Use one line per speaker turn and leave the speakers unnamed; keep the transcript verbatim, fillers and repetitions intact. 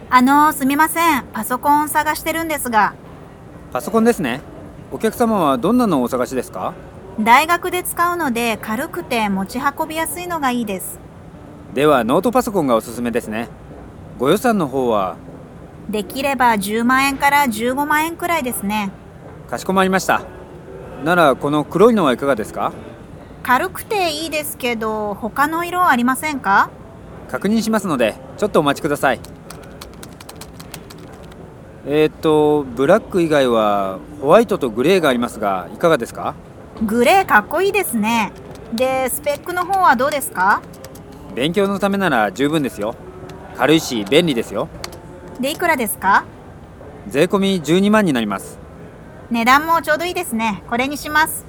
あの、すみません。パソコンを探してるんですが、
パソコンですね。お客様はどんなのをお探しですか？
大学で使うので軽くて持ち運びやすいのがいいです。
ではノートパソコンがおすすめですね。ご予算の方は？
できればじゅうまん円からじゅうごまん円くらいですね。
かしこまりました。ならこの黒いのはいかがですか？
軽くていいですけど、他の色ありませんか？
確認しますのでちょっとお待ちください。えーっとブラック以外はホワイトとグレーがありますがいかがですか？
グレーかっこいいですね。で、スペックの方はどうですか？
勉強のためなら十分ですよ。軽いし便利ですよ。
で、いくらですか？
税込みじゅうにまんになります。
値段もちょうどいいですね。これにします。